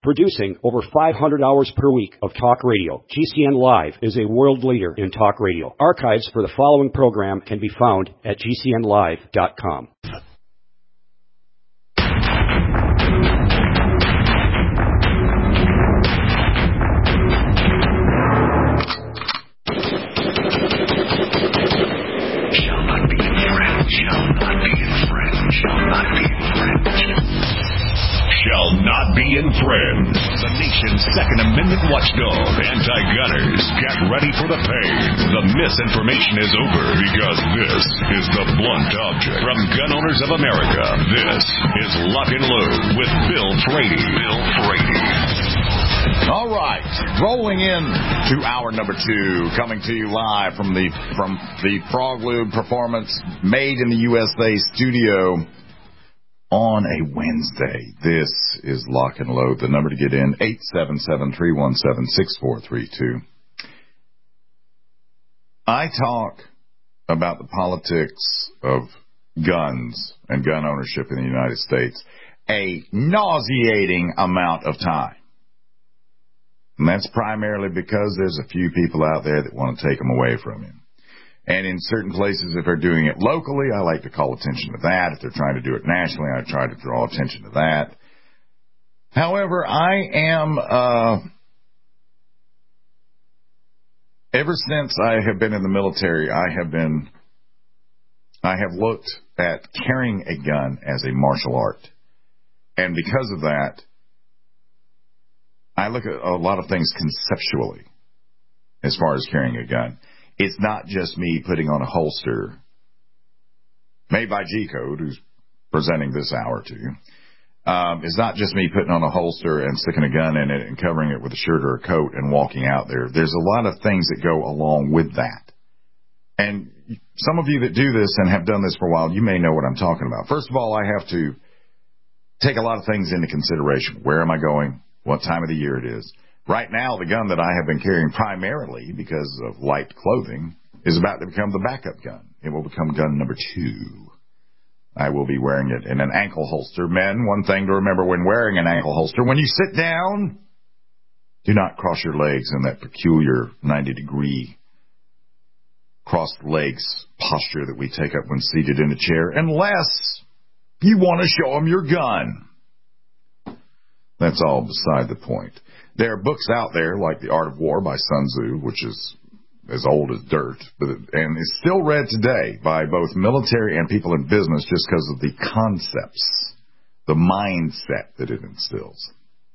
Producing over 500 hours per week of talk radio, GCN Live is a world leader in talk radio. Archives for the following program can be found at GCNlive.com. Shall not be infringed. The nation's Second Amendment watchdog, anti-gunners, get ready for the pain. The misinformation is over because this is the blunt object. From Gun Owners of America, this is Lock and Load with Bill Frady. All right, rolling in to hour number 2, coming to you live from the Frog Lube Performance Made in the USA studio on a Wednesday. This is Lock and Load. The number to get in, 877-317-6432. I talk about the politics of guns and gun ownership in the United States a nauseating amount of time. And that's primarily because there's a few people out there that want to take them away from you. And in certain places, if they're doing it locally, I like to call attention to that. If they're trying to do it nationally, I try to draw attention to that. However, I am, ever since I have been in the military, I have looked at carrying a gun as a martial art. And because of that, I look at a lot of things conceptually as far as carrying a gun. It's not just me putting on a holster made by G-Code, who's presenting this hour to you. It's not just me putting on a holster and sticking a gun in it and covering it with a shirt or a coat and walking out there. There's a lot of things that go along with that. And some of you that do this and have done this for a while, you may know what I'm talking about. First of all, I have to take a lot of things into consideration. Where am I going? What time of the year it is? Right now, the gun that I have been carrying primarily because of light clothing is about to become the backup gun. It will become gun number 2. I will be wearing it in an ankle holster. Men, one thing to remember when wearing an ankle holster, when you sit down, do not cross your legs in that peculiar 90-degree crossed legs posture that we take up when seated in a chair, unless you want to show them your gun. That's all beside the point. There are books out there like The Art of War by Sun Tzu, which is as old as dirt, and is still read today by both military and people in business just because of the concepts, the mindset that it instills.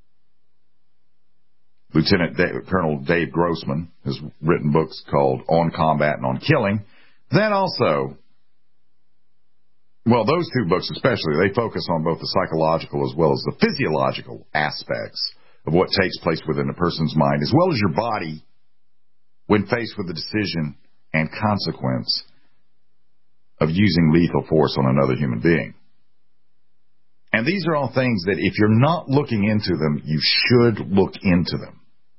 Colonel Dave Grossman has written books called On Combat and On Killing. Then also, well, those 2 books especially, they focus on both the psychological as well as the physiological aspects of what takes place within a person's mind, as well as your body when faced with the decision and consequence of using lethal force on another human being. And these are all things that if you're not looking into them, you should look into them.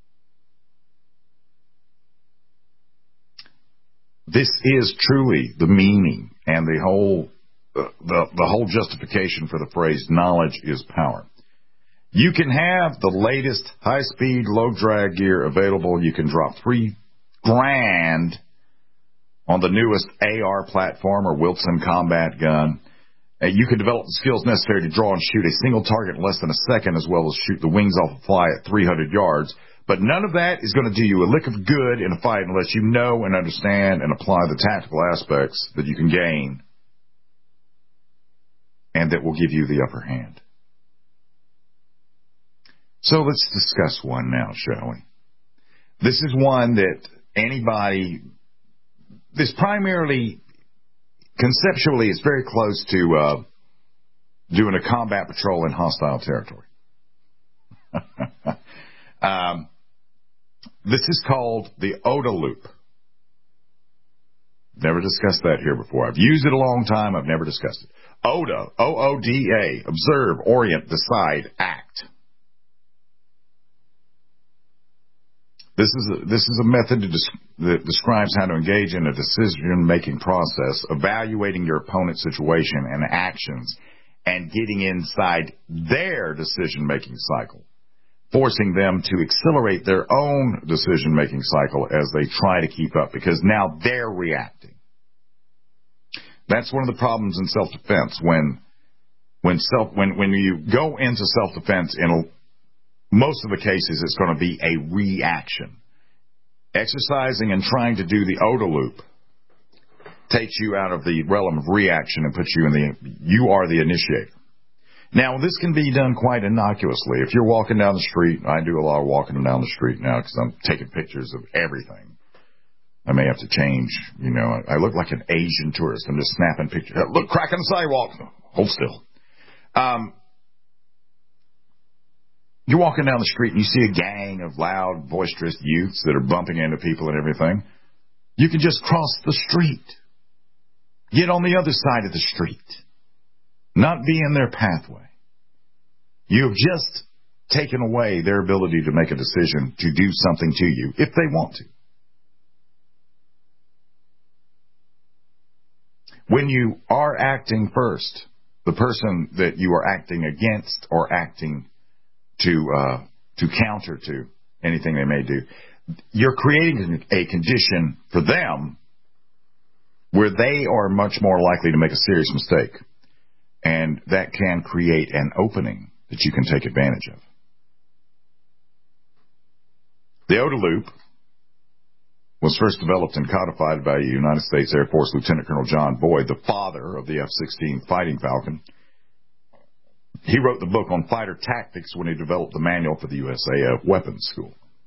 This is truly the meaning and the whole justification for the phrase, knowledge is power. You can have the latest high-speed, low-drag gear available. You can drop $3,000 on the newest AR platform or Wilson combat gun. You can develop the skills necessary to draw and shoot a single target in less than a second, as well as shoot the wings off a fly at 300 yards. But none of that is going to do you a lick of good in a fight unless you know and understand and apply the tactical aspects that you can gain and that will give you the upper hand. So let's discuss one now, shall we? This is one that this primarily, conceptually, is very close to doing a combat patrol in hostile territory. This is called the OODA loop. Never discussed that here before. I've used it a long time. I've never discussed it. OODA, O-O-D-A, observe, orient, decide, act. This is a method that describes how to engage in a decision-making process, evaluating your opponent's situation and actions, and getting inside their decision-making cycle. forcing them to accelerate their own decision-making cycle as they try to keep up, because now they're reacting. That's one of the problems in self-defense. When you go into self-defense, in most of the cases, it's going to be a reaction. Exercising and trying to do the OODA loop takes you out of the realm of reaction and puts you you are the initiator. Now, this can be done quite innocuously. If you're walking down the street, I do a lot of walking down the street now because I'm taking pictures of everything. I may have to change, I look like an Asian tourist. I'm just snapping pictures. Look, crack on the sidewalk. Hold still. You're walking down the street and you see a gang of loud, boisterous youths that are bumping into people and everything. You can just cross the street. Get on the other side of the street. Not be in their pathway. You have just taken away their ability to make a decision to do something to you if they want to. When you are acting first, the person that you are acting against or acting to counter to anything they may do, you're creating a condition for them where they are much more likely to make a serious mistake. And that can create an opening that you can take advantage of. The OODA loop was first developed and codified by United States Air Force Lieutenant Colonel John Boyd, the father of the F-16 Fighting Falcon. He wrote the book on fighter tactics when he developed the manual for the USAF Weapons School.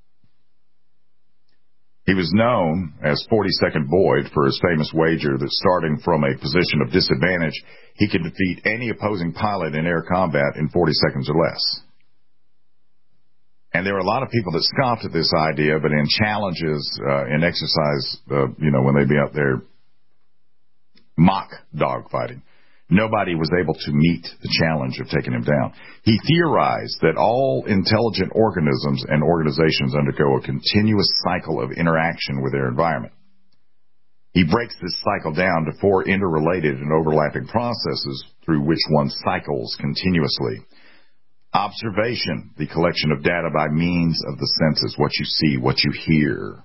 He was known as 42nd Boyd for his famous wager that starting from a position of disadvantage, he could defeat any opposing pilot in air combat in 40 seconds or less. And there were a lot of people that scoffed at this idea, but in challenges, in exercise, when they'd be out there mock dogfighting, nobody was able to meet the challenge of taking him down. He theorized that all intelligent organisms and organizations undergo a continuous cycle of interaction with their environment. He breaks this cycle down to 4 interrelated and overlapping processes through which one cycles continuously. Observation, the collection of data by means of the senses, what you see, what you hear.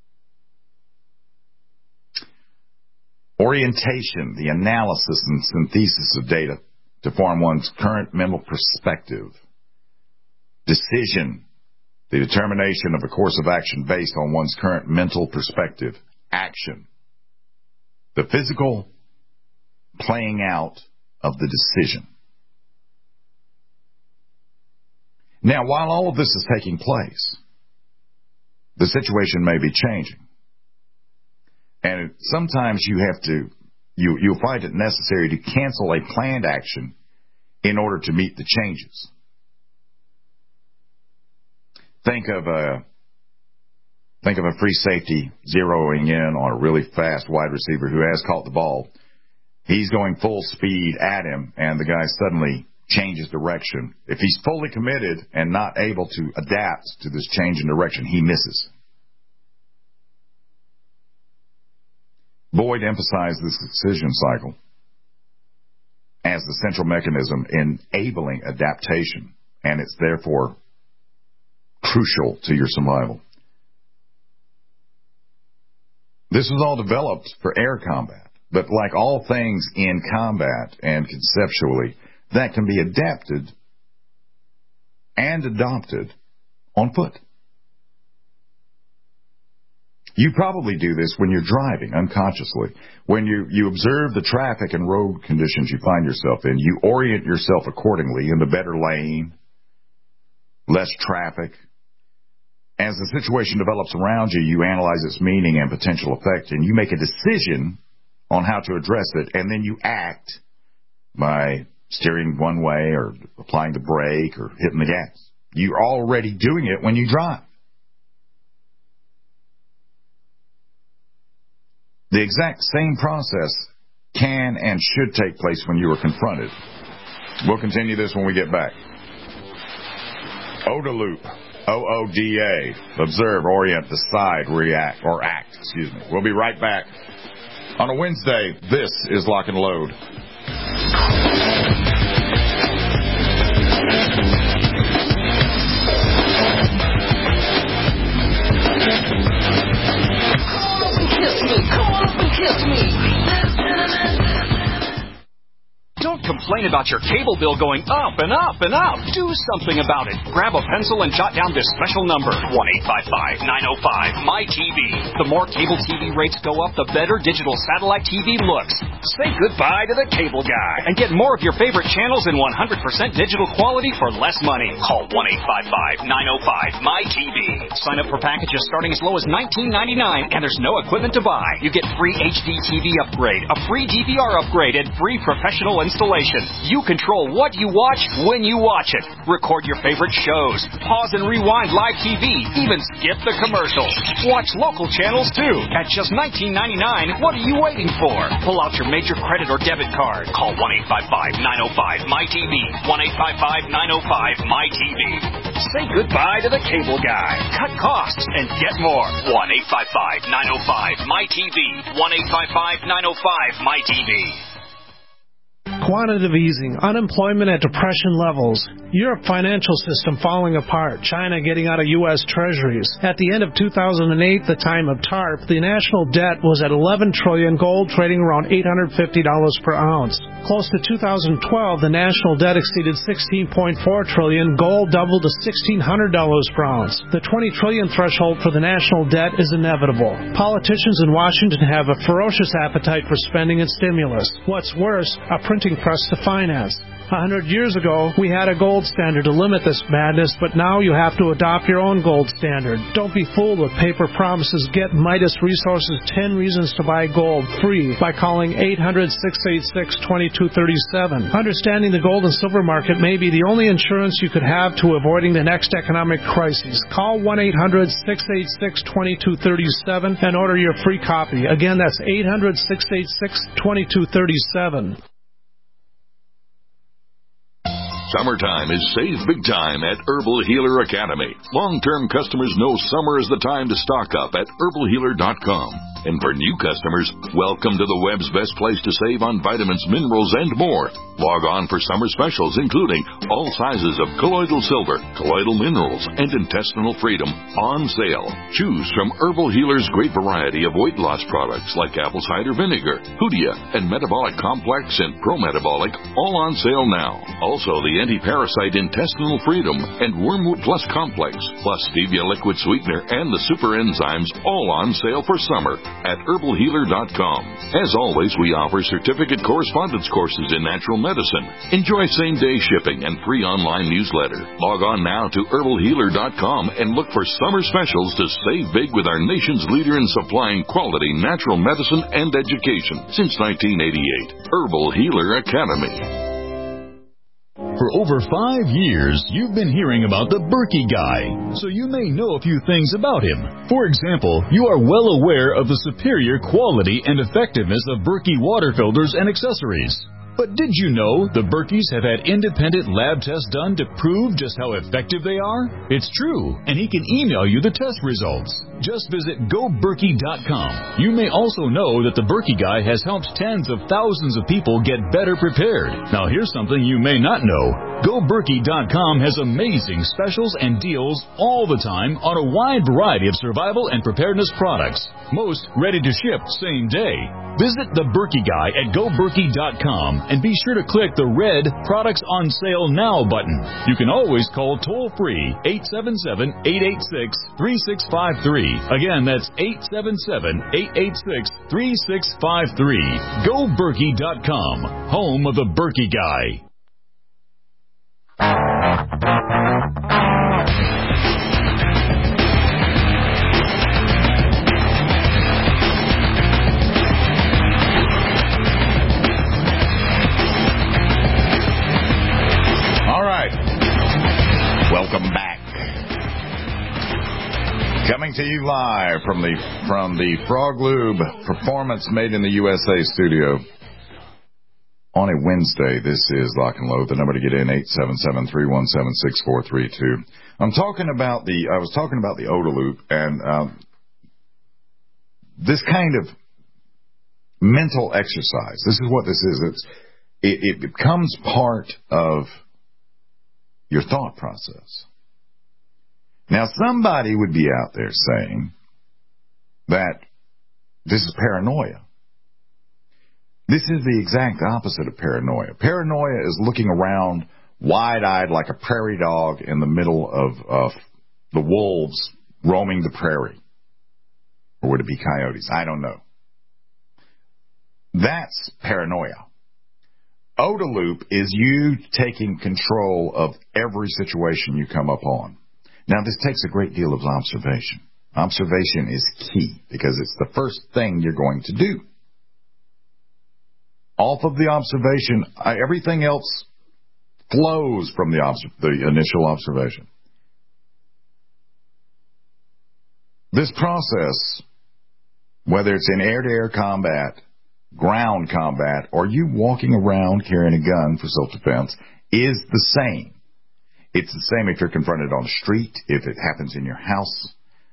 Orientation, the analysis and synthesis of data to form one's current mental perspective. Decision, the determination of a course of action based on one's current mental perspective. Action, the physical playing out of the decision. Now, while all of this is taking place, the situation may be changing. And sometimes you'll find it necessary to cancel a planned action in order to meet the changes. Think of a free safety zeroing in on a really fast wide receiver who has caught the ball. He's going full speed at him, and the guy suddenly changes direction. If he's fully committed and not able to adapt to this change in direction, he misses. Boyd emphasized this decision cycle as the central mechanism enabling adaptation, and it's therefore crucial to your survival. This was all developed for air combat, but like all things in combat and conceptually, that can be adapted and adopted on foot. You probably do this when you're driving unconsciously. When you observe the traffic and road conditions you find yourself in, you orient yourself accordingly in the better lane, less traffic. As the situation develops around you, you analyze its meaning and potential effect, and you make a decision on how to address it, and then you act by steering one way or applying the brake or hitting the gas. You're already doing it when you drive. The exact same process can and should take place when you are confronted. We'll continue this when we get back. OODA loop. OODA. Observe, orient, decide, react, or act. We'll be right back. On a Wednesday, this is Lock and Load. complain about your cable bill going up and up and up. Do something about it. Grab a pencil and jot down this special number, 1-855-905-MY-TV. The more cable TV rates go up, the better digital satellite TV looks. Say goodbye to the cable guy and get more of your favorite channels in 100% digital quality for less money. Call 1-855-905-MY-TV. Sign up for packages starting as low as $19.99, and there's no equipment to buy. You get free HD TV upgrade, a free DVR upgrade, and free professional installation. You control what you watch when you watch it. Record your favorite shows. Pause and rewind live TV. Even skip the commercials. Watch local channels too. At just $19.99, what are you waiting for? Pull out your major credit or debit card. Call 1-855-905-MY-TV. 1-855-905-MY-TV. Say goodbye to the cable guy. Cut costs and get more. 1-855-905-MY-TV. 1-855-905-MY-TV. Quantitative easing, unemployment at depression levels, Europe financial system falling apart, China getting out of U.S. treasuries. At the end of 2008, the time of TARP, the national debt was at $11 trillion, gold trading around $850 per ounce. Close to 2012, the national debt exceeded $16.4 trillion, gold doubled to $1,600 per ounce. The $20 trillion threshold for the national debt is inevitable. Politicians in Washington have a ferocious appetite for spending and stimulus. What's worse, a printing press to finance. 100 years ago, we had a gold standard to limit this madness, but now you have to adopt your own gold standard. Don't be fooled with paper promises. Get Midas Resources 10 Reasons to Buy Gold free by calling 800-686-2237. Understanding the gold and silver market may be the only insurance you could have to avoiding the next economic crisis. Call 1-800-686-2237 and order your free copy. Again, that's 800-686-2237. Summertime is save big time at Herbal Healer Academy. Long-term customers know summer is the time to stock up at herbalhealer.com. And for new customers, welcome to the web's best place to save on vitamins, minerals, and more. Log on for summer specials, including all sizes of colloidal silver, colloidal minerals, and intestinal freedom on sale. Choose from Herbal Healer's great variety of weight loss products like apple cider vinegar, Hoodia, and Metabolic Complex and Pro-Metabolic, all on sale now. Also, the anti-parasite intestinal freedom and Wormwood Plus Complex, plus Stevia liquid sweetener and the super enzymes, all on sale for summer at herbalhealer.com. As always, we offer certificate correspondence courses in natural medicine. Enjoy same-day shipping and free online newsletter. Log on now to herbalhealer.com and look for summer specials to save big with our nation's leader in supplying quality natural medicine and education since 1988. Herbal Healer Academy. For over 5 years, you've been hearing about the Berkey Guy, so you may know a few things about him. For example, you are well aware of the superior quality and effectiveness of Berkey water filters and accessories. But did you know the Berkeys have had independent lab tests done to prove just how effective they are? It's true, and he can email you the test results. Just visit GoBerkey.com. You may also know that the Berkey Guy has helped tens of thousands of people get better prepared. Now here's something you may not know. GoBerkey.com has amazing specials and deals all the time on a wide variety of survival and preparedness products. Most ready to ship same day. Visit the Berkey Guy at GoBerkey.com and be sure to click the red Products on Sale Now button. You can always call toll-free 877-886-3653. Again, that's 877-886-3653. GoBerkey.com, home of the Berkey Guy. All right. Welcome back. Coming to you live from the Frog Lube Performance Made in the USA studio. On a Wednesday, this is Lock and Load. The number to get in, 877-317-6432. I was talking about the OTA Loop and this kind of mental exercise. This is what this is. It becomes part of your thought process. Now, somebody would be out there saying that this is paranoia. This is the exact opposite of paranoia. Paranoia is looking around wide-eyed like a prairie dog in the middle of the wolves roaming the prairie. Or would it be coyotes? I don't know. That's paranoia. OODA loop is you taking control of every situation you come up on. Now, this takes a great deal of observation. Observation is key because it's the first thing you're going to do. Off of the observation, everything else flows from the initial observation. This process, whether it's in air-to-air combat, ground combat, or you walking around carrying a gun for self-defense, is the same. It's the same if you're confronted on the street, if it happens in your house.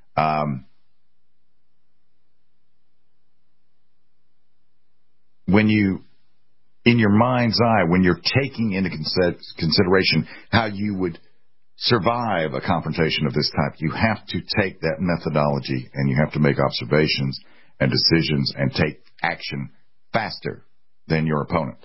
When you, in your mind's eye, when you're taking into consideration how you would survive a confrontation of this type, you have to take that methodology and you have to make observations and decisions and take action faster than your opponent,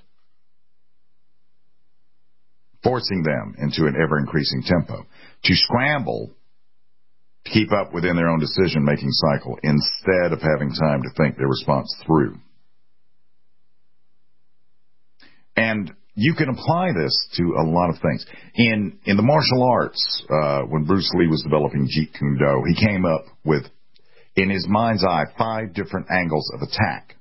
forcing them into an ever-increasing tempo to scramble to keep up within their own decision-making cycle instead of having time to think their response through. And you can apply this to a lot of things. In the martial arts, when Bruce Lee was developing Jeet Kune Do, he came up with, in his mind's eye, 5 different angles of attack.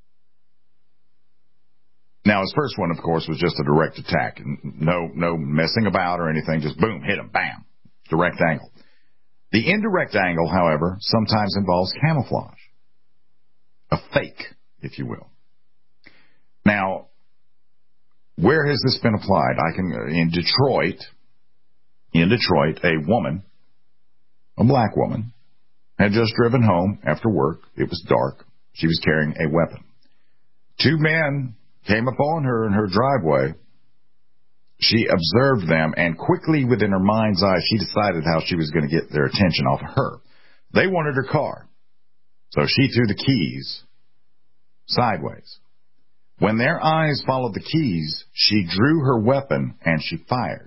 Now, his first one, of course, was just a direct attack. No messing about or anything. Just boom, hit him, bam. Direct angle. The indirect angle, however, sometimes involves camouflage. A fake, if you will. Now, where has this been applied? In Detroit, a woman, a black woman, had just driven home after work. It was dark. She was carrying a weapon. 2 men came upon her in her driveway. She observed them, and quickly within her mind's eye, she decided how she was going to get their attention off of her. They wanted her car, so she threw the keys sideways. When their eyes followed the keys, she drew her weapon and she fired.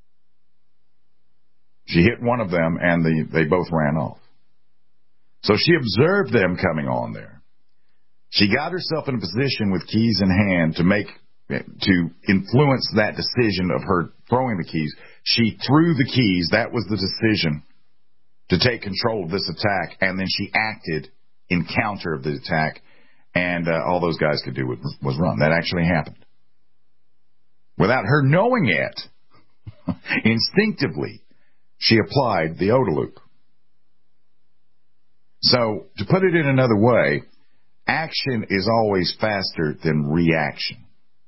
She hit one of them, and they both ran off. So she observed them coming on there. She got herself in a position with keys in hand to influence that decision of her throwing the keys. She threw the keys. That was the decision to take control of this attack, and then she acted in counter of the attack, and all those guys could do was run. That actually happened. Without her knowing it, instinctively, she applied the OODA loop. So, to put it in another way, action is always faster than reaction.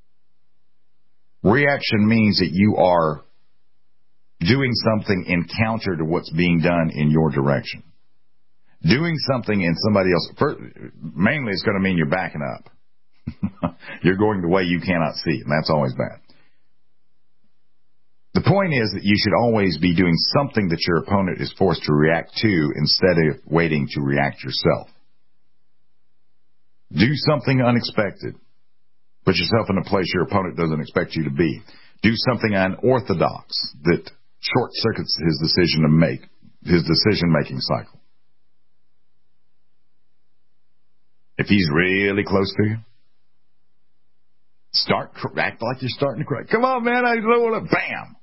Reaction means that you are doing something in counter to what's being done in your direction. Doing something in somebody else, mainly it's going to mean you're backing up. You're going the way you cannot see, and that's always bad. The point is that you should always be doing something that your opponent is forced to react to instead of waiting to react yourself. Do something unexpected. Put yourself in a place your opponent doesn't expect you to be. Do something unorthodox that short-circuits his decision-making cycle. If he's really close to you, act like you're starting to cry. Come on, man, I don't want to. Bam.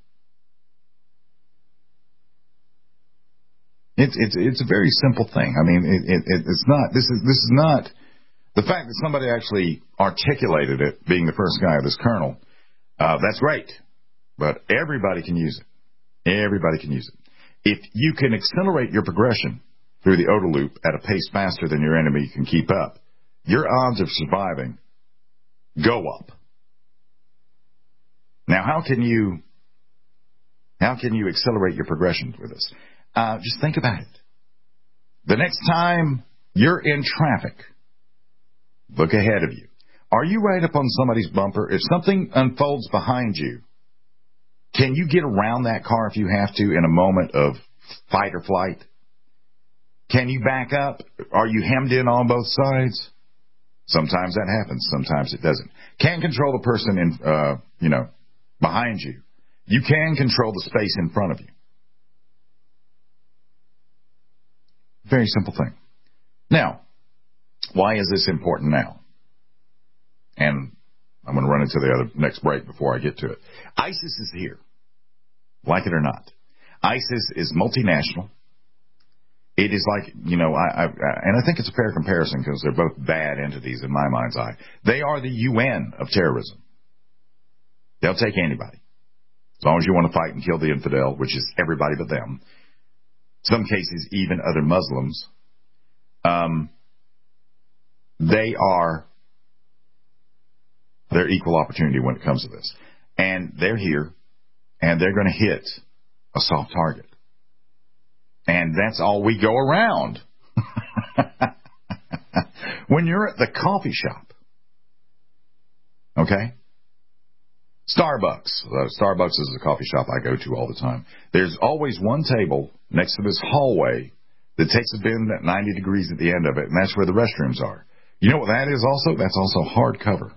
It's a very simple thing. I mean, it's not. This is not the fact that somebody actually articulated it. Being the first guy, this colonel, that's great. But everybody can use it. Everybody can use it. If you can accelerate your progression through the OODA loop at a pace faster than your enemy can keep up, your odds of surviving go up. Now, how can you accelerate your progression with this? Just think about it. The next time you're in traffic, look ahead of you. Are you right up on somebody's bumper? If something unfolds behind you, can you get around that car if you have to in a moment of fight or flight? Can you back up? Are you hemmed in on both sides? Sometimes that happens. Sometimes it doesn't. Can't control the person behind you. You can control the space in front of you. Very simple thing. Now, why is this important now? And I'm going to run into the next break before I get to it. ISIS is here. Like it or not. ISIS is multinational. It is like, and I think it's a fair comparison because they're both bad entities in my mind's eye. They are the UN of terrorism. They'll take anybody. As long as you want to fight and kill the infidel, which is everybody but them. Some cases, even other Muslims. They're equal opportunity when it comes to this. And they're here, and they're going to hit a soft target. And that's all we go around. When you're at the coffee shop, okay? Starbucks. Starbucks is a coffee shop I go to all the time. There's always one table next to this hallway that takes a bend at 90 degrees at the end of it, and that's where the restrooms are. You know what that is also? That's also hardcover.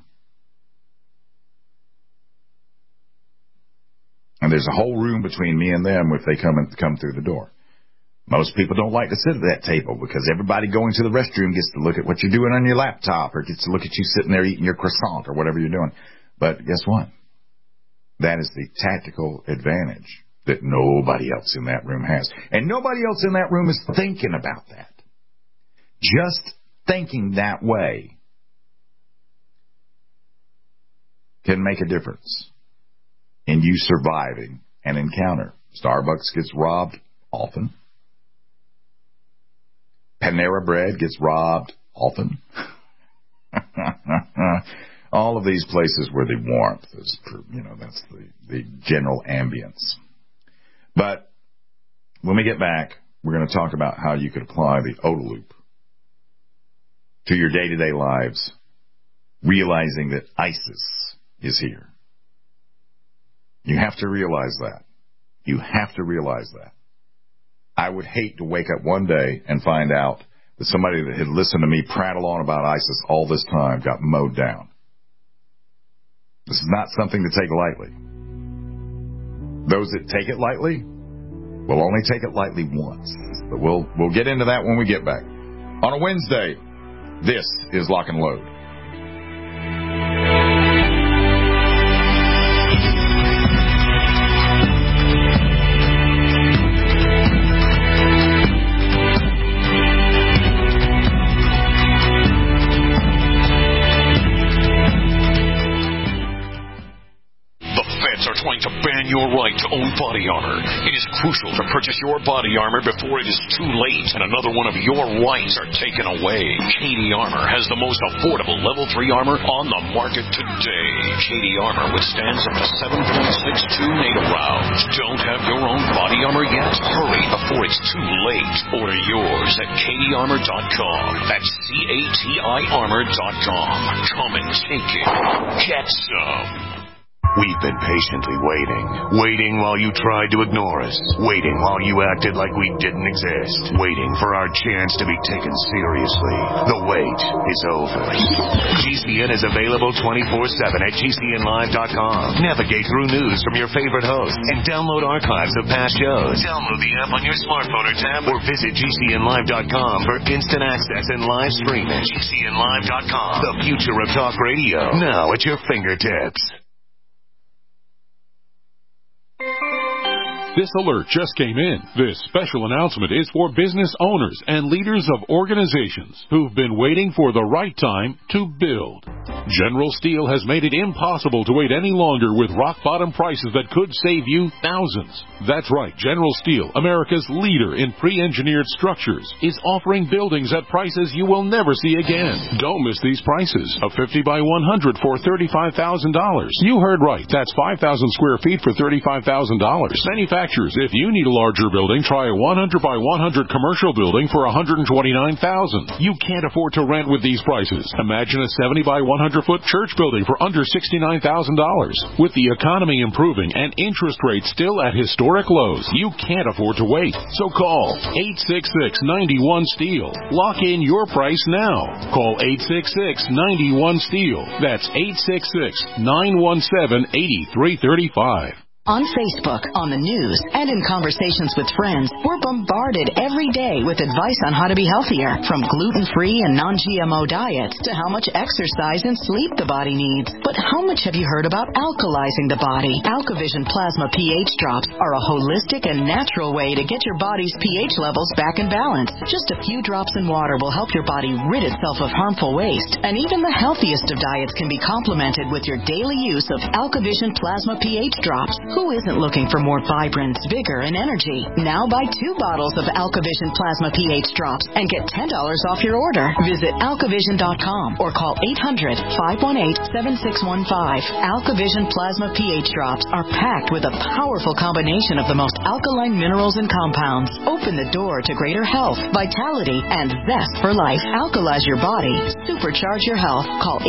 And there's a whole room between me and them if they come through the door. Most people don't like to sit at that table because everybody going to the restroom gets to look at what you're doing on your laptop or gets to look at you sitting there eating your croissant or whatever you're doing. But guess what? That is the tactical advantage that nobody else in that room has. And nobody else in that room is thinking about that. Just thinking that way can make a difference in you surviving an encounter. Starbucks gets robbed often. Panera Bread gets robbed often. All of these places where the warmth is, that's the general ambience. But when we get back, we're going to talk about how you could apply the OODA loop to your day-to-day lives, realizing that ISIS is here. You have to realize that. You have to realize that. I would hate to wake up one day and find out that somebody that had listened to me prattle on about ISIS all this time got mowed down. This is not something to take lightly. Those that take it lightly will only take it lightly once. But we'll get into that when we get back. On a Wednesday, this is Lock and Load. Trying to ban your right to own body armor. It is crucial to purchase your body armor before it is too late and another one of your rights are taken away. Cady Armor has the most affordable Level 3 armor on the market today. Cady Armor withstands up to 7.62 NATO rounds. Don't have your own body armor yet? Hurry before it's too late. Order yours at CadyArmor.com. That's CATI-armor.com. Come and take it. Get some. We've been patiently waiting while you tried to ignore us, waiting while you acted like we didn't exist, waiting for our chance to be taken seriously. The wait is over. GCN is available 24/7 at GCNlive.com. Navigate through news from your favorite hosts and download archives of past shows. Download the app on your smartphone or tablet or visit GCNlive.com for instant access and live streaming. GCNlive.com, the future of talk radio, now at your fingertips. This alert just came in. This special announcement is for business owners and leaders of organizations who've been waiting for the right time to build. General Steel has made it impossible to wait any longer with rock-bottom prices that could save you thousands. That's right, General Steel, America's leader in pre-engineered structures, is offering buildings at prices you will never see again. Don't miss these prices. A 50 by 100 for $35,000. You heard right. That's 5,000 square feet for $35,000. Manufacturers, if you need a larger building, try a 100 by 100 commercial building for $129,000. You can't afford to rent with these prices. Imagine a 70 by 100-foot church building for under $69,000. With the economy improving and interest rates still at historic lows, you can't afford to wait. So call 866-91-STEEL. Lock in your price now. Call 866-91-STEEL. That's 866-917-8335. On Facebook, on the news, and in conversations with friends, we're bombarded every day with advice on how to be healthier, from gluten-free and non-GMO diets to how much exercise and sleep the body needs. But how much have you heard about alkalizing the body? AlkaVision Plasma pH drops are a holistic and natural way to get your body's pH levels back in balance. Just a few drops in water will help your body rid itself of harmful waste. And even the healthiest of diets can be complemented with your daily use of AlkaVision Plasma pH drops. Who isn't looking for more vibrance, vigor, and energy? Now buy 2 bottles of AlkaVision Plasma pH drops and get $10 off your order. Visit alkavision.com or call 800-518-7615. AlkaVision Plasma pH drops are packed with a powerful combination of the most alkaline minerals and compounds. Open the door to greater health, vitality, and zest for life. Alkalize your body. Supercharge your health. Call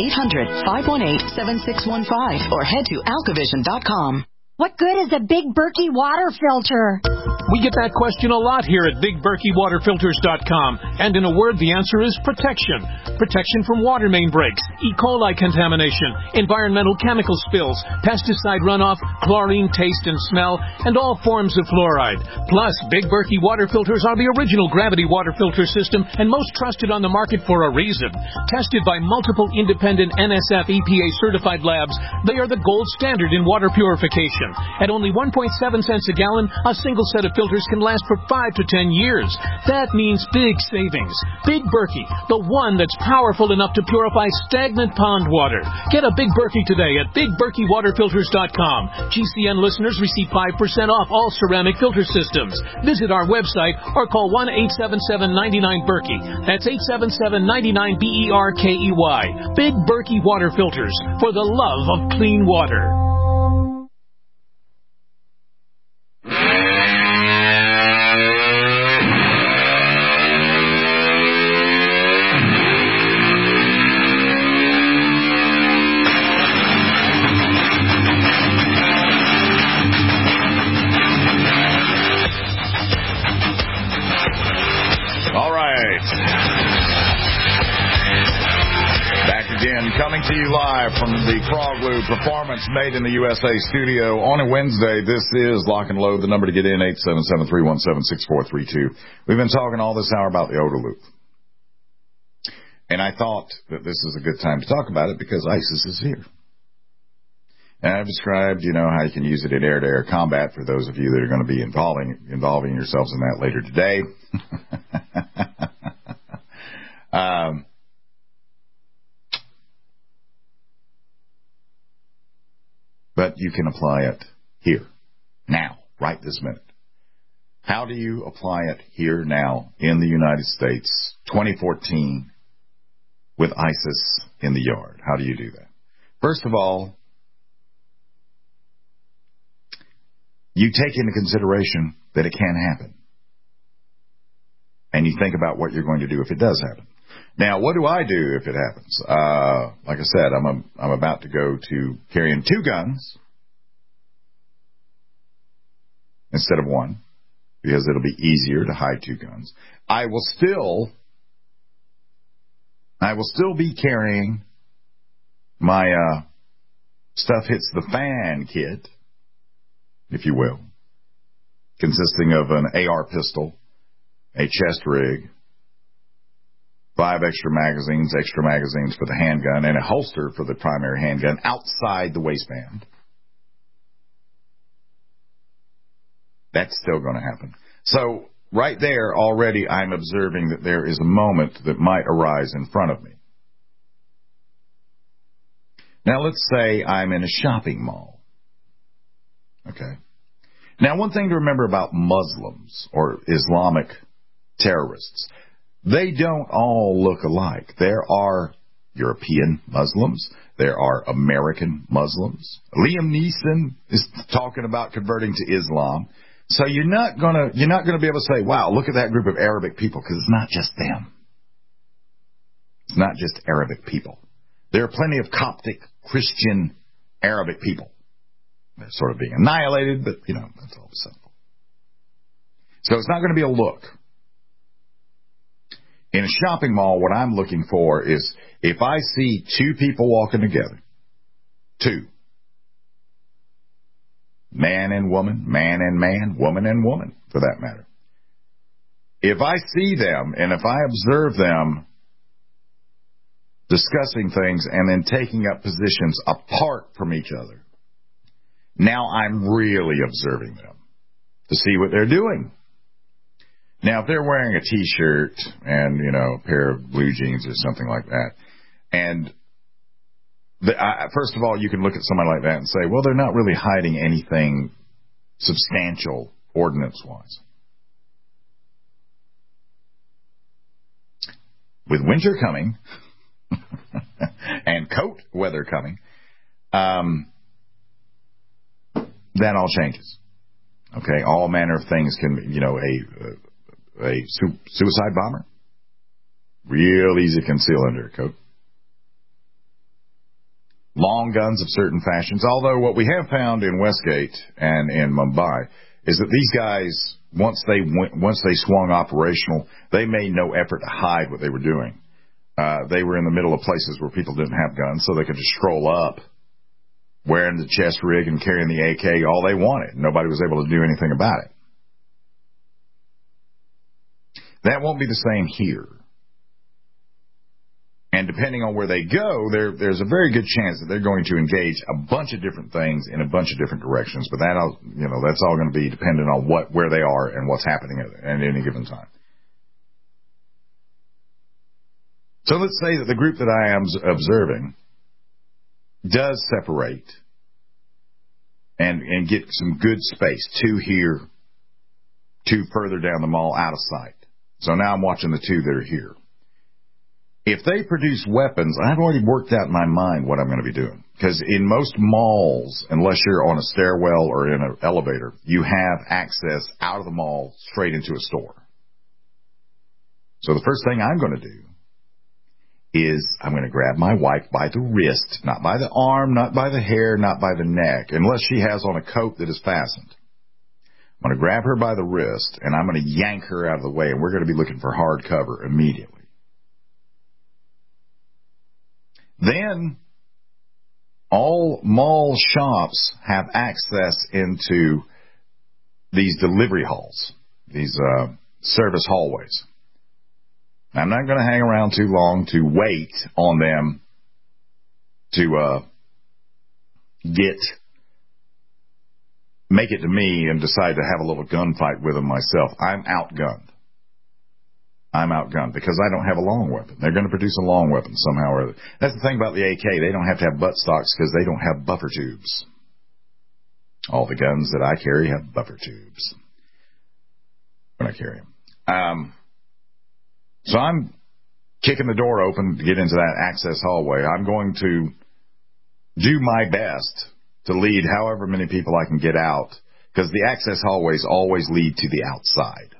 800-518-7615 or head to alkavision.com. What good is a Big Berkey water filter? We get that question a lot here at BigBerkeyWaterFilters.com. And in a word, the answer is protection. Protection from water main breaks, E. coli contamination, environmental chemical spills, pesticide runoff, chlorine taste and smell, and all forms of fluoride. Plus, Big Berkey water filters are the original gravity water filter system and most trusted on the market for a reason. Tested by multiple independent NSF EPA certified labs, they are the gold standard in water purification. At only 1.7 cents a gallon, a single set of filters can last for 5 to 10 years. That means big savings. Big Berkey, the one that's powerful enough to purify stagnant pond water. Get a Big Berkey today at BigBerkeyWaterFilters.com. GCN listeners receive 5% off all ceramic filter systems. Visit our website or call 1-877-99-BERKEY. That's 877-99-BERKEY. Big Berkey Water Filters, for the love of clean water. Coming to you live from the Frog Lube Performance Made in the USA studio on a Wednesday. This is Lock and Load. The number to get in, 877-317-6432. We've been talking all this hour about the odor loop. And I thought that this is a good time to talk about it because ISIS is here. And I've described, how you can use it in air-to-air combat for those of you that are going to be involving yourselves in that later today. But you can apply it here, now, right this minute. How do you apply it here, now, in the United States, 2014, with ISIS in the yard? How do you do that? First of all, you take into consideration that it can happen. And you think about what you're going to do if it does happen. Now, what do I do if it happens? Like I said, I'm about to go to carrying 2 guns instead of 1 because it'll be easier to hide 2 guns. I will still be carrying my stuff hits the fan kit, if you will, consisting of an AR pistol, a chest rig, 5 extra magazines for the handgun, and a holster for the primary handgun outside the waistband. That's still going to happen. So right there already I'm observing that there is a moment that might arise in front of me. Now let's say I'm in a shopping mall. Okay. Now one thing to remember about Muslims or Islamic terrorists, they don't all look alike. There are European Muslims. There are American Muslims. Liam Neeson is talking about converting to Islam. So you're not gonna be able to say, wow, look at that group of Arabic people, because it's not just them. It's not just Arabic people. There are plenty of Coptic, Christian, Arabic people. They're sort of being annihilated, but, that's all simple. So it's not going to be a look. In a shopping mall, what I'm looking for is if I see two people walking together, two, man and woman, man and man, woman and woman, for that matter. If I see them and if I observe them discussing things and then taking up positions apart from each other, now I'm really observing them to see what they're doing. Now, if they're wearing a T-shirt and, a pair of blue jeans or something like that, and first of all, you can look at somebody like that and say, well, they're not really hiding anything substantial ordinance-wise. With winter coming and coat weather coming, that all changes. Okay, all manner of things can, a suicide bomber, real easy to conceal under a coat. Long guns of certain fashions, although what we have found in Westgate and in Mumbai is that these guys, once they swung operational, they made no effort to hide what they were doing. They were in the middle of places where people didn't have guns, so they could just stroll up, wearing the chest rig and carrying the AK all they wanted. Nobody was able to do anything about it. That won't be the same here. And depending on where they go, there's a very good chance that they're going to engage a bunch of different things in a bunch of different directions. But that's all going to be dependent on where they are and what's happening at any given time. So let's say that the group that I am observing does separate and get some good space, two here, two further down the mall out of sight. So now I'm watching the two that are here. If they produce weapons, I've already worked out in my mind what I'm going to be doing. Because in most malls, unless you're on a stairwell or in an elevator, you have access out of the mall straight into a store. So the first thing I'm going to do is I'm going to grab my wife by the wrist, not by the arm, not by the hair, not by the neck, unless she has on a coat that is fastened. I'm going to grab her by the wrist, and I'm going to yank her out of the way, and we're going to be looking for hard cover immediately. Then, all mall shops have access into these delivery halls, these service hallways. I'm not going to hang around too long to wait on them to make it to me and decide to have a little gunfight with them myself. I'm outgunned because I don't have a long weapon. They're going to produce a long weapon somehow or other. That's the thing about the AK. They don't have to have butt stocks because they don't have buffer tubes. All the guns that I carry have buffer tubes when I carry them. So I'm kicking the door open to get into that access hallway. I'm going to do my best to lead however many people I can get out, because the access hallways always lead to the outside.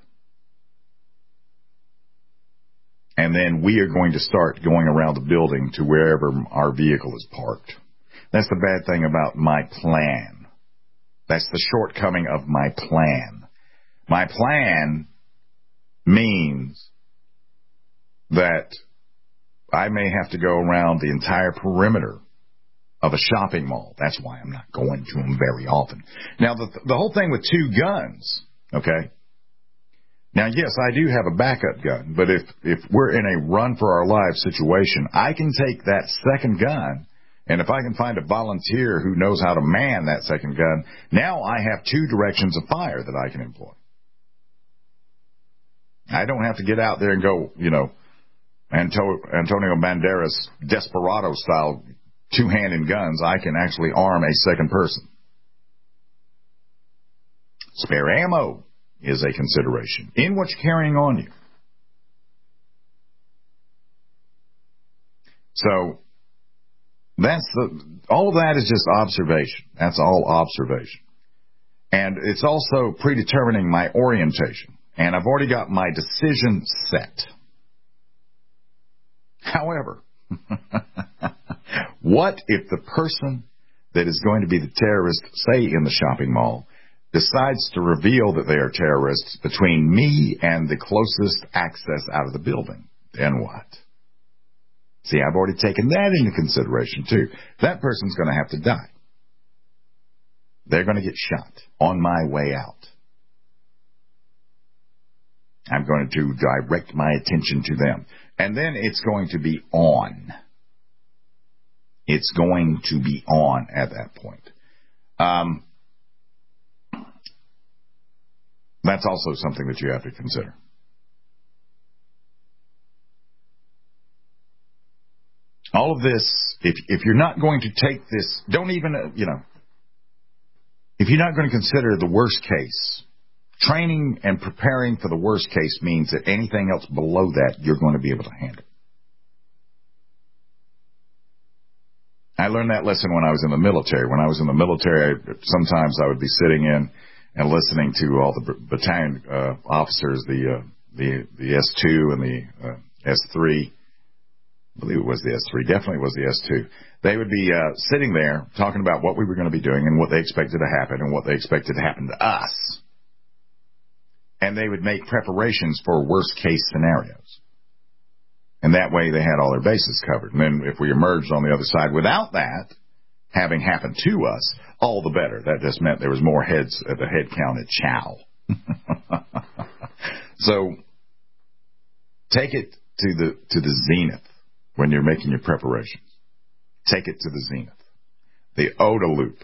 And then we are going to start going around the building to wherever our vehicle is parked. That's the bad thing about my plan. That's the shortcoming of my plan. My plan means that I may have to go around the entire perimeter of a shopping mall. That's why I'm not going to them very often. Now, the whole thing with two guns, okay? Now, yes, I do have a backup gun, but if we're in a run-for-our-lives situation, I can take that second gun, and if I can find a volunteer who knows how to man that second gun, now I have two directions of fire that I can employ. I don't have to get out there and go, Antonio Banderas desperado style two-handed guns. I can actually arm a second person. Spare ammo is a consideration in what you're carrying on you. So all of that is just observation. That's all observation. And it's also predetermining my orientation. And I've already got my decision set. However, What if the person that is going to be the terrorist, say in the shopping mall, decides to reveal that they are terrorists between me and the closest access out of the building? Then what? See, I've already taken that into consideration, too. That person's going to have to die. They're going to get shot on my way out. I'm going to direct my attention to them. And then it's going to be on. It's going to be on at that point. That's also something that you have to consider. All of this, if you're not going to take this, don't even, if you're not going to consider the worst case, training and preparing for the worst case means that anything else below that, you're going to be able to handle. I learned that lesson when I was in the military. When I was in the military, sometimes I would be sitting in and listening to all the battalion officers, the S2 and the S3. I believe it was the S3. Definitely was the S2. They would be sitting there talking about what we were going to be doing and what they expected to happen and what they expected to happen to us. And they would make preparations for worst-case scenarios. And that way they had all their bases covered. And then if we emerged on the other side without that having happened to us, all the better. That just meant there was more heads at the head count at chow. So take it to the zenith when you're making your preparations. Take it to the zenith. The OODA loop.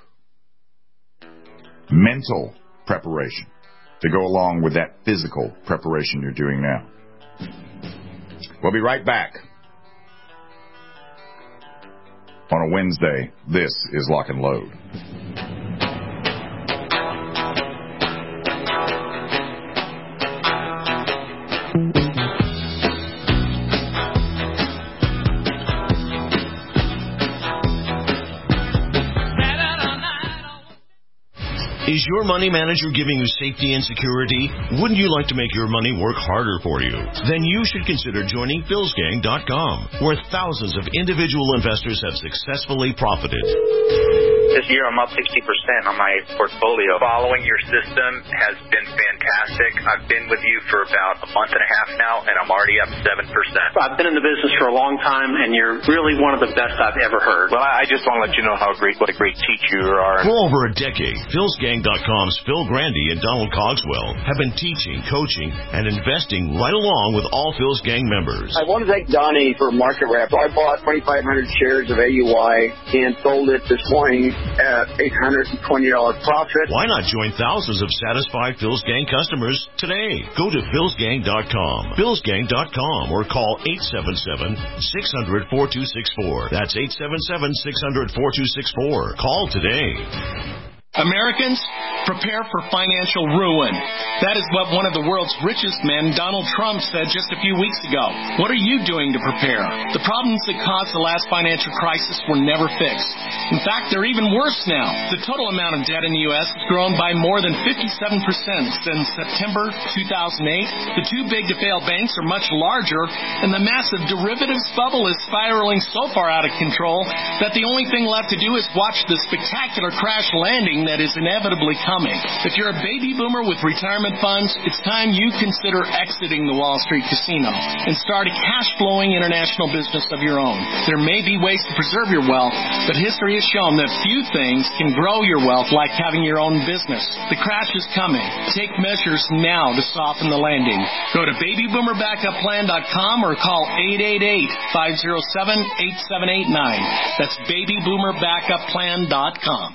Mental preparation to go along with that physical preparation you're doing now. We'll be right back. On a Wednesday, this is Lock and Load. Is your money manager giving you safety and security? Wouldn't you like to make your money work harder for you? Then you should consider joining PhilsGang.com, where thousands of individual investors have successfully profited. This year I'm up 60% on my portfolio. Following your system has been fantastic. I've been with you for about a month and a half now, and I'm already up 7%. I've been in the business for a long time, and you're really one of the best I've ever heard. Well, I just want to let you know what a great teacher you are. For over a decade, PhilsGang.com's Phil Grandy and Donald Cogswell have been teaching, coaching, and investing right along with all Phil's Gang members. I want to thank Donnie for market wrap. I bought 2,500 shares of AUI and sold it this morning at $820 profit. Why not join thousands of satisfied Phil's Gang customers today? Go to philsgang.com, philsgang.com, or call 877-600-4264. That's 877-600-4264. Call today. Americans, prepare for financial ruin. That is what one of the world's richest men, Donald Trump, said just a few weeks ago. What are you doing to prepare? The problems that caused the last financial crisis were never fixed. In fact, they're even worse now. The total amount of debt in the U.S. has grown by more than 57% since September 2008. The too big to fail banks are much larger, and the massive derivatives bubble is spiraling so far out of control that the only thing left to do is watch the spectacular crash landing that is inevitably coming. If you're a baby boomer with retirement funds, it's time you consider exiting the Wall Street casino and start a cash-flowing international business of your own. There may be ways to preserve your wealth, but history has shown that few things can grow your wealth like having your own business. The crash is coming. Take measures now to soften the landing. Go to babyboomerbackupplan.com or call 888-507-8789. That's babyboomerbackupplan.com.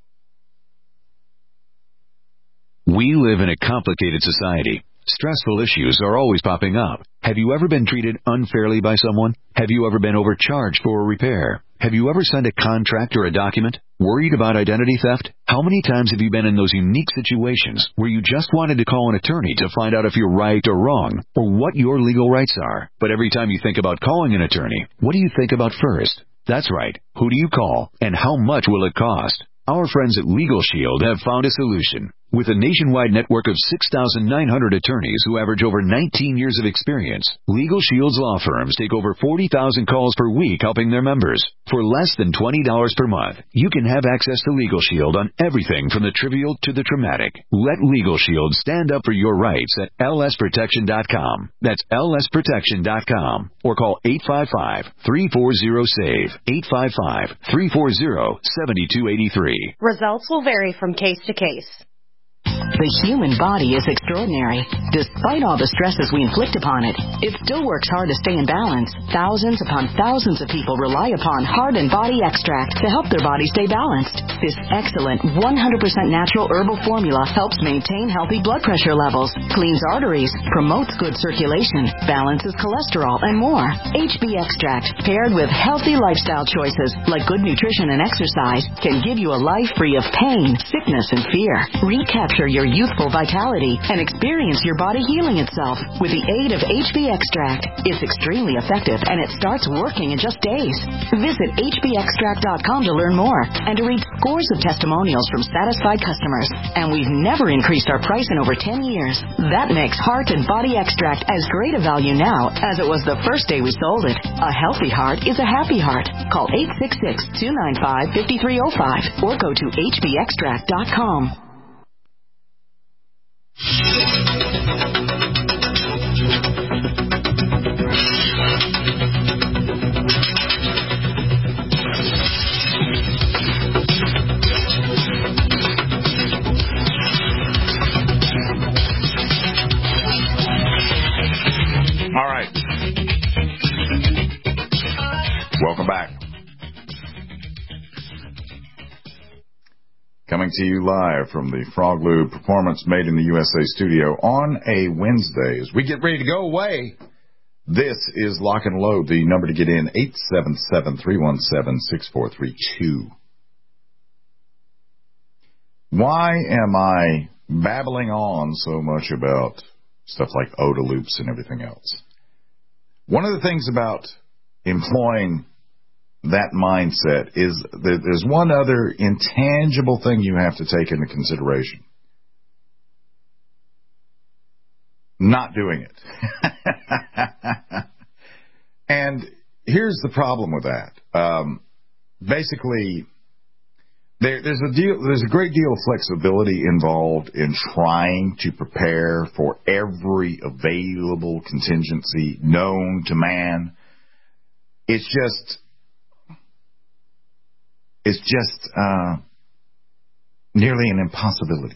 We live in a complicated society. Stressful issues are always popping up. Have you ever been treated unfairly by someone? Have you ever been overcharged for a repair? Have you ever signed a contract or a document? Worried about identity theft? How many times have you been in those unique situations where you just wanted to call an attorney to find out if you're right or wrong, or what your legal rights are? But every time you think about calling an attorney, what do you think about first? That's right. Who do you call, and how much will it cost? Our friends at Legal Shield have found a solution. With a nationwide network of 6,900 attorneys who average over 19 years of experience, Legal Shield's law firms take over 40,000 calls per week helping their members. For less than $20 per month, you can have access to Legal Shield on everything from the trivial to the traumatic. Let Legal Shield stand up for your rights at lsprotection.com. That's lsprotection.com. Or call 855-340-SAVE. 855-340-7283. Results will vary from case to case. The human body is extraordinary. Despite all the stresses we inflict upon it, it still works hard to stay in balance. Thousands upon thousands of people rely upon Heart and Body Extract to help their body stay balanced. This excellent 100% natural herbal formula helps maintain healthy blood pressure levels, cleans arteries, promotes good circulation, balances cholesterol, and more. HB Extract, paired with healthy lifestyle choices like good nutrition and exercise, can give you a life free of pain, sickness, and fear. Recapture your youthful vitality and experience your body healing itself with the aid of HB Extract. It's extremely effective and it starts working in just days. Visit hbextract.com to learn more and to read scores of testimonials from satisfied customers. And we've never increased our price in over 10 years. That makes Heart and Body Extract as great a value now as it was the first day we sold it. A healthy heart is a happy heart. Call 866-295-5305 or go to hbextract.com. All right. Welcome back. Coming to you live from the Frog Lube Performance Made in the USA studio on a Wednesday. As we get ready to go away, this is Lock and Load. The number to get in, 877-317-6432. Why am I babbling on so much about stuff like OTA loops and everything else? One of the things about employing that mindset is that there's one other intangible thing you have to take into consideration. Not doing it. And here's the problem with that. Basically, there's a great deal of flexibility involved in trying to prepare for every available contingency known to man. It's just nearly an impossibility.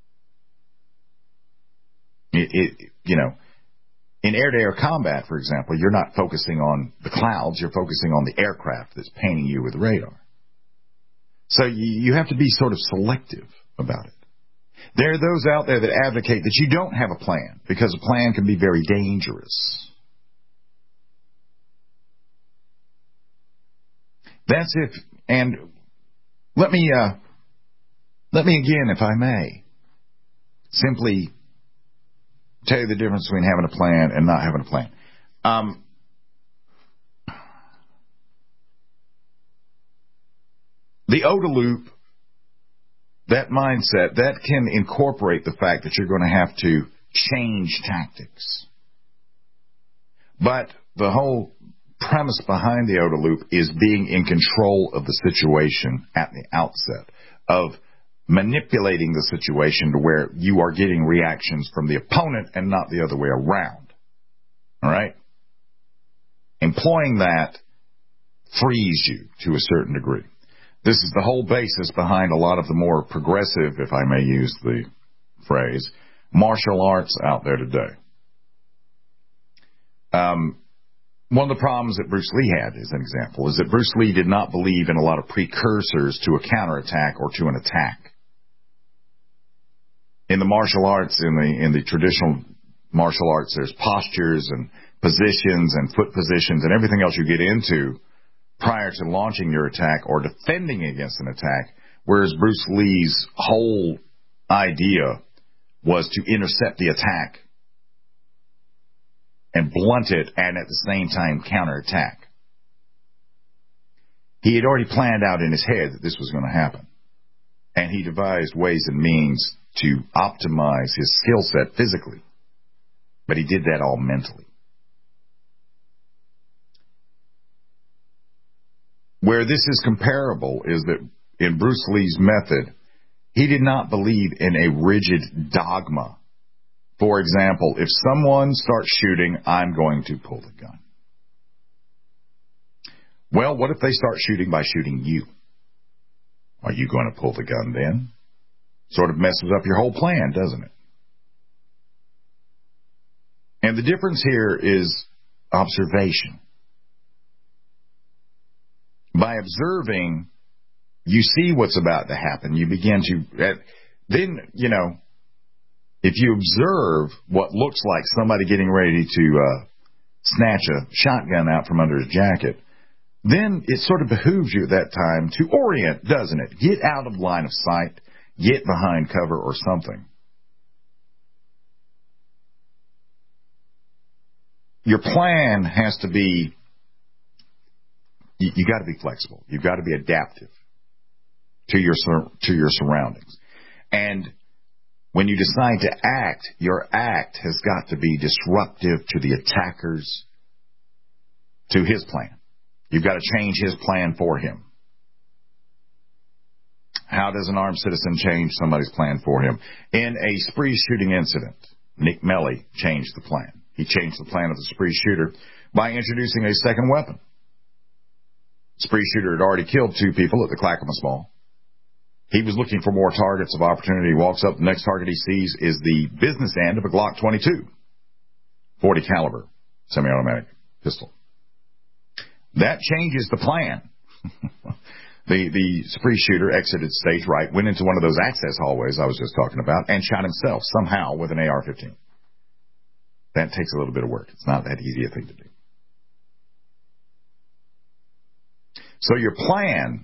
In air-to-air combat, for example, you're not focusing on the clouds, you're focusing on the aircraft that's painting you with radar. So you have to be sort of selective about it. There are those out there that advocate that you don't have a plan because a plan can be very dangerous. That's if, and let me again, if I may, simply tell you the difference between having a plan and not having a plan. The OTA loop, that mindset, that can incorporate the fact that you're going to have to change tactics. But the whole premise behind the OTA loop is being in control of the situation at the outset, of manipulating the situation to where you are getting reactions from the opponent and not the other way around. All right? Employing that frees you to a certain degree. This is the whole basis behind a lot of the more progressive, if I may use the phrase, martial arts out there today. One of the problems that Bruce Lee had, as an example, is that Bruce Lee did not believe in a lot of precursors to a counterattack or to an attack. In the martial arts, in the traditional martial arts, there's postures and positions and foot positions and everything else you get into prior to launching your attack or defending against an attack, whereas Bruce Lee's whole idea was to intercept the attack and blunt it and at the same time counterattack. He had already planned out in his head that this was going to happen. And he devised ways and means to optimize his skill set physically, but he did that all mentally. Where this is comparable is that in Bruce Lee's method, he did not believe in a rigid dogma. For example, if someone starts shooting, I'm going to pull the gun. Well, what if they start shooting by shooting you? Are you going to pull the gun then? Sort of messes up your whole plan, doesn't it? And the difference here is observation. By observing, you see what's about to happen. You begin to, then, you know, if you observe what looks like somebody getting ready to snatch a shotgun out from under his jacket, then it sort of behooves you at that time to orient, doesn't it? Get out of line of sight, get behind cover or something. Your plan has to be, you got to be flexible. You've got to be adaptive to your surroundings. And when you decide to act, your act has got to be disruptive to the attackers, to his plan. You've got to change his plan for him. How does an armed citizen change somebody's plan for him? In a spree shooting incident, Nick Melly changed the plan. He changed the plan of the spree shooter by introducing a second weapon. Spree shooter had already killed 2 people at the Clackamas Mall. He was looking for more targets of opportunity. He walks up, the next target he sees is the business end of a Glock 22, 40 caliber semi-automatic pistol. That changes the plan. The spree shooter exited stage right, went into one of those access hallways I was just talking about, and shot himself somehow with an AR-15. That takes a little bit of work. It's not that easy a thing to do. So your plan,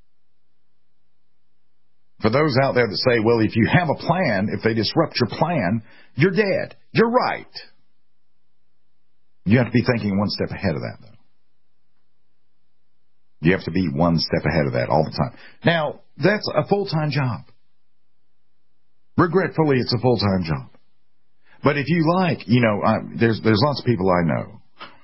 for those out there that say, well, if you have a plan, if they disrupt your plan, you're dead. You're right. You have to be thinking one step ahead of that, though. You have to be one step ahead of that all the time. Now, that's a full-time job. Regretfully, it's a full-time job. But if you like, you know, there's lots of people I know.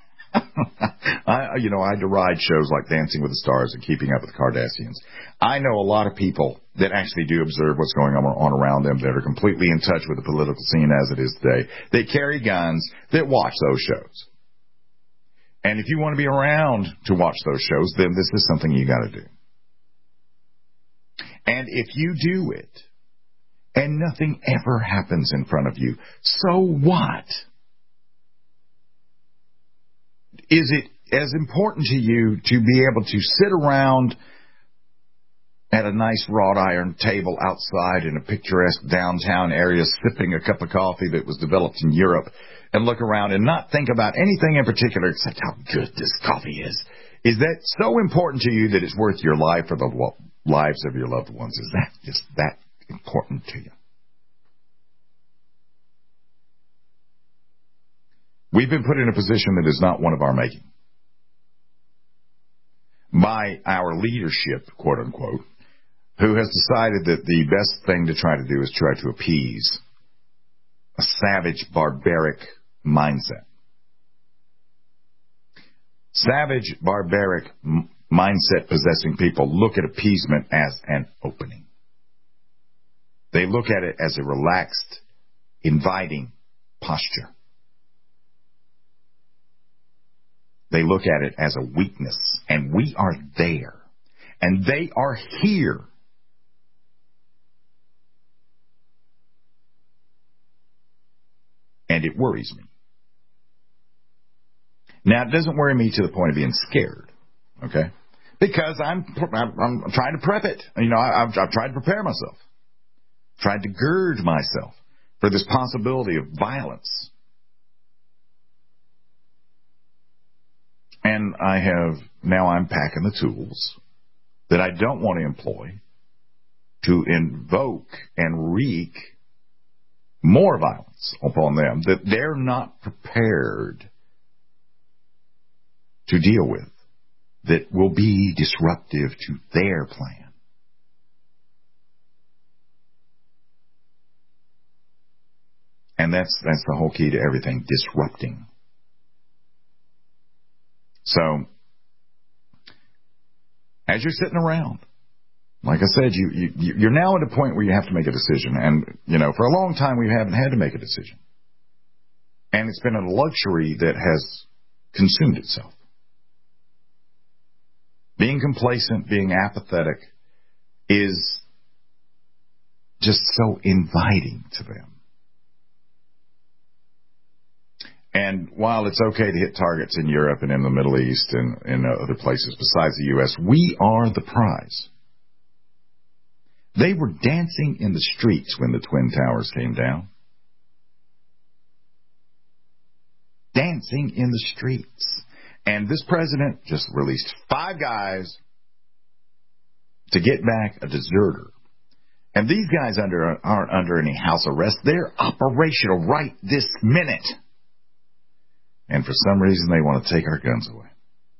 I deride shows like Dancing with the Stars and Keeping Up with the Kardashians. I know a lot of people that actually do observe what's going on around them, that are completely in touch with the political scene as it is today, that carry guns, that watch those shows. And if you want to be around to watch those shows, then this is something you got to do. And if you do it, and nothing ever happens in front of you, so what? Is it as important to you to be able to sit around at a nice wrought iron table outside in a picturesque downtown area, sipping a cup of coffee that was developed in Europe, and look around and not think about anything in particular except how good this coffee is? Is that so important to you that it's worth your life or the lives of your loved ones? Is that just that important to you? We've been put in a position that is not one of our making by our leadership, quote unquote, who has decided that the best thing to try to do is try to appease a savage, barbaric mindset. Savage, barbaric mindset possessing people look at appeasement as an opening. They look at it as a relaxed, inviting posture. They look at it as a weakness, and we are there, and they are here. And it worries me. Now, it doesn't worry me to the point of being scared, okay? Because I'm trying to prep it. You know, I've tried to prepare myself, tried to gird myself for this possibility of violence. And I'm packing the tools that I don't want to employ to invoke and wreak more violence upon them that they're not prepared to deal with, that will be disruptive to their plan. And that's the whole key to everything, disrupting. So, as you're sitting around, like I said, you're now at a point where you have to make a decision. And, for a long time we haven't had to make a decision. And it's been a luxury that has consumed itself. Being complacent, being apathetic is just so inviting to them. And while it's okay to hit targets in Europe and in the Middle East and in other places besides the U.S., we are the prize. They were dancing in the streets when the Twin Towers came down. Dancing in the streets. And this president just released 5 guys to get back a deserter. And these guys aren't under any house arrest. They're operational right this minute. And for some reason, they want to take our guns away.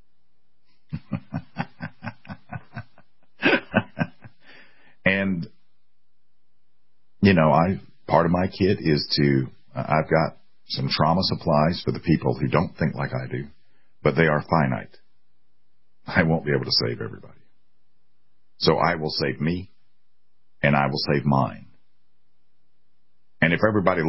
And, part of my kit is I've got some trauma supplies for the people who don't think like I do, but they are finite. I won't be able to save everybody. So I will save me, and I will save mine. And if everybody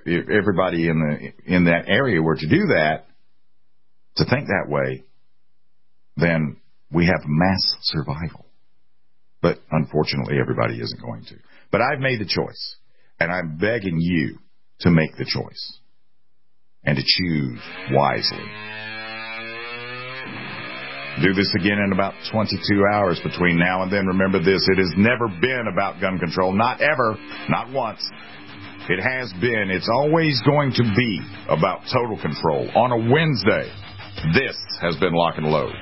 in that area were to do that, to think that way, then we have mass survival. But unfortunately, everybody isn't going to. But I've made the choice, and I'm begging you to make the choice and to choose wisely. Do this again in about 22 hours between now and then. Remember this, it has never been about gun control. Not ever, not once. It has been. It's always going to be about total control. On a Wednesday, this has been Lock and Load.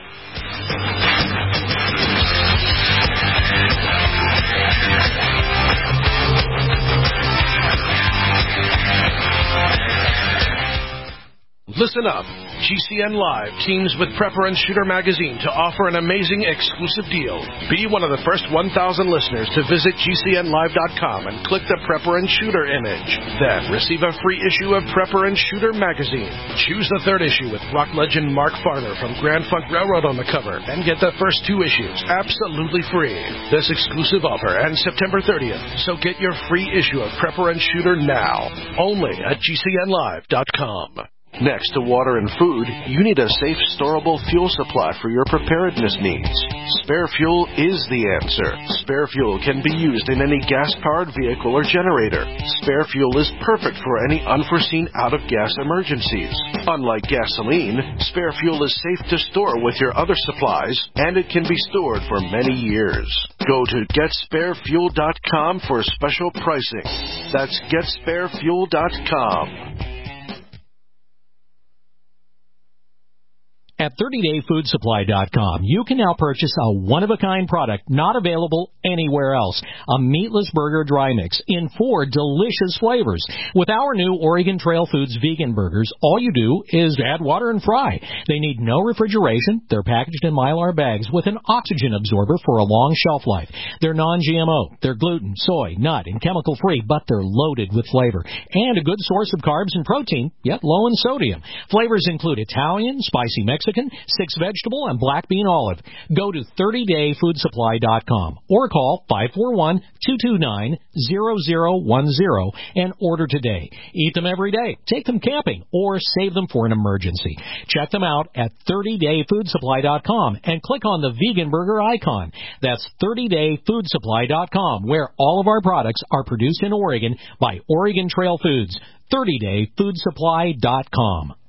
Listen up. GCN Live teams with Prepper and Shooter magazine to offer an amazing exclusive deal. Be one of the first 1,000 listeners to visit GCNLive.com and click the Prepper and Shooter image. Then receive a free issue of Prepper and Shooter magazine. Choose the 3rd issue with rock legend Mark Farner from Grand Funk Railroad on the cover and get the first 2 issues absolutely free. This exclusive offer ends September 30th, so get your free issue of Prepper and Shooter now. Only at GCNLive.com. Next to water and food, you need a safe, storable fuel supply for your preparedness needs. Spare Fuel is the answer. Spare Fuel can be used in any gas-powered vehicle or generator. Spare Fuel is perfect for any unforeseen out-of-gas emergencies. Unlike gasoline, Spare Fuel is safe to store with your other supplies, and it can be stored for many years. Go to GetSpareFuel.com for special pricing. That's GetSpareFuel.com. At 30dayfoodsupply.com, you can now purchase a one-of-a-kind product not available anywhere else. A meatless burger dry mix in 4 delicious flavors. With our new Oregon Trail Foods vegan burgers, all you do is add water and fry. They need no refrigeration. They're packaged in Mylar bags with an oxygen absorber for a long shelf life. They're non-GMO. They're gluten, soy, nut, and chemical-free, but they're loaded with flavor. And a good source of carbs and protein, yet low in sodium. Flavors include Italian, spicy Mexican, 6-vegetable, and black bean olive. Go to 30dayfoodsupply.com or call 541-229-0010 and order today. Eat them every day, take them camping, or save them for an emergency. Check them out at 30dayfoodsupply.com and click on the vegan burger icon. That's 30dayfoodsupply.com, where all of our products are produced in Oregon by Oregon Trail Foods. 30dayfoodsupply.com.